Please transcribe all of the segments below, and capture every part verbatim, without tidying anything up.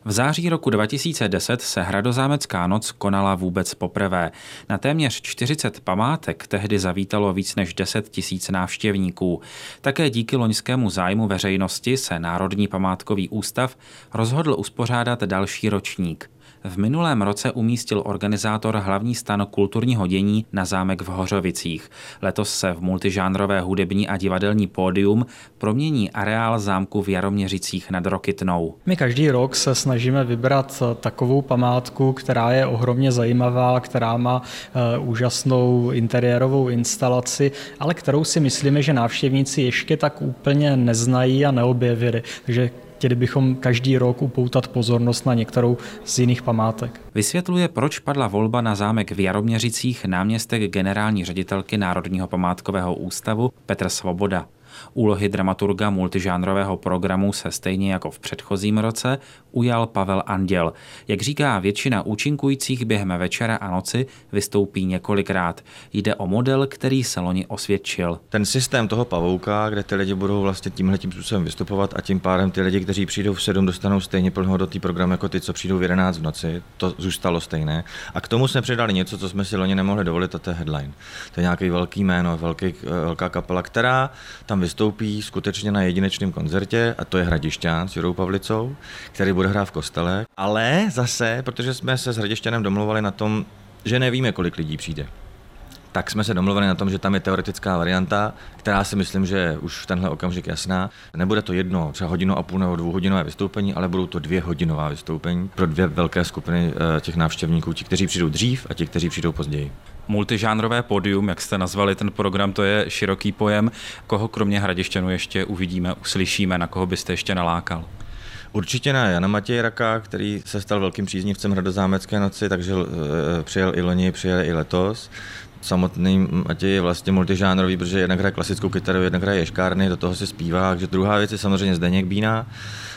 V září roku dva tisíce deset se Hradozámecká noc konala vůbec poprvé. Na téměř čtyřicet památek tehdy zavítalo víc než deset tisíc návštěvníků. Také díky loňskému zájmu veřejnosti se Národní památkový ústav rozhodl uspořádat další ročník. V minulém roce umístil organizátor hlavní stan kulturního dění na zámek v Hořovicích. Letos se v multižánrové hudební a divadelní pódium promění areál zámku v Jaroměřicích nad Rokytnou. My každý rok se snažíme vybrat takovou památku, která je ohromně zajímavá, která má uh, úžasnou interiérovou instalaci, ale kterou si myslíme, že návštěvníci ještě tak úplně neznají a neobjevili. Takže chtěli bychom každý rok upoutat pozornost na některou z jiných památek. Vysvětluje, proč padla volba na zámek v Jaroměřicích náměstek generální ředitelky Národního památkového ústavu Petr Svoboda. Úlohy dramaturga multižánrového programu se stejně jako v předchozím roce ujal Pavel Anděl. Jak říká, většina účinkujících během večera a noci vystoupí několikrát. Jde o model, který se loni osvědčil. Ten systém toho pavouka, kde ty lidi budou vlastně tímhletím způsobem vystupovat a tím pádem ty lidi, kteří přijdou v sedm, dostanou stejně plnohodnotný program jako ty, co přijdou v jedenáct v noci, to zůstalo stejné. A k tomu jsme přidali něco, co jsme si loni nemohli dovolit, a to je headline. To je nějaký velký jméno, velký, velká kapela, která tam vystoupí skutečně na jedinečném koncertě, a to je Hradišťan s Jurou Pavlicou, který bude hrát v kostele. Ale zase, protože jsme se s Hradišťanem domluvali na tom, že nevíme, kolik lidí přijde, tak jsme se domluvili na tom, že tam je teoretická varianta, která si myslím, že je už v tenhle okamžik jasná. Nebude to jedno, třeba hodinu a půl nebo dvouhodinové vystoupení, ale budou to dvě hodinová vystoupení pro dvě velké skupiny těch návštěvníků, ti, kteří přijdou dřív a ti, kteří přijdou později. Multižánrové pódium, jak jste nazvali ten program, to je široký pojem. Koho kromě Hradišťanů ještě uvidíme, uslyšíme, na koho byste ještě nalákal? Určitě na Jana Matěje Raka, který se stal velkým příznivcem Hradozámecké noci, takže přijel i loni, přijel i letos. Samotný Matěj je vlastně multižánrový, protože jednak hraje klasickou kytaru, jednak hraje ješkárny, do toho se zpívá, takže druhá věc je samozřejmě Zdeněk Bína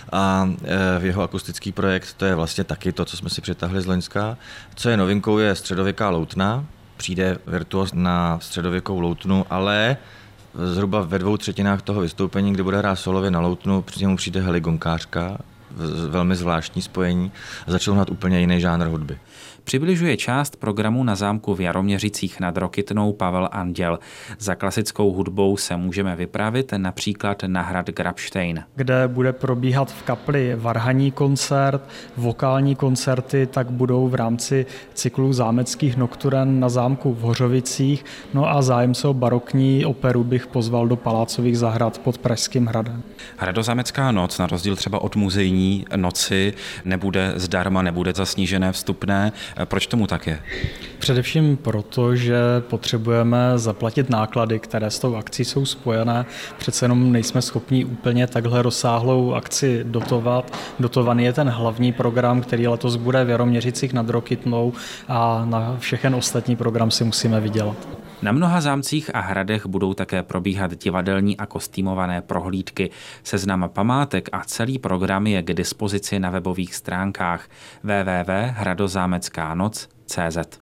a v jeho akustický projekt, to je vlastně taky to, co jsme si přitáhli z Loňska. Co je novinkou, je středověká loutna, přijde virtuos na středověkou loutnu, ale zhruba ve dvou třetinách toho vystoupení, kdy bude hrát solově na loutnu, při němu přijde Heli Gonkářka, velmi zvláštní spojení, a začal hrát úplně jiný žánr hudby. Přibližuje část programu na zámku v Jaroměřicích nad Rokytnou Pavel Anděl. Za klasickou hudbou se můžeme vypravit například na hrad Grabštejn, kde bude probíhat v kapli varhanní koncert, vokální koncerty tak budou v rámci cyklu zámeckých nokturen na zámku v Hořovicích, no a zájemce o barokní operu bych pozval do Palácových zahrad pod Pražským hradem. Hradozámecká noc, na rozdíl třeba od muzejní noci, nebude zdarma, nebude za snížené vstupné. Proč tomu tak je? Především proto, že potřebujeme zaplatit náklady, které s tou akcí jsou spojené. Přece jenom nejsme schopni úplně takhle rozsáhlou akci dotovat. Dotovaný je ten hlavní program, který letos bude v Jaroměřicích nad Rokytnou, a na všechen ostatní program si musíme vydělat. Na mnoha zámcích a hradech budou také probíhat divadelní a kostýmované prohlídky. Seznam památek a celý program je k dispozici na webových stránkách w w w tečka hradozámecká noc tečka cé zet.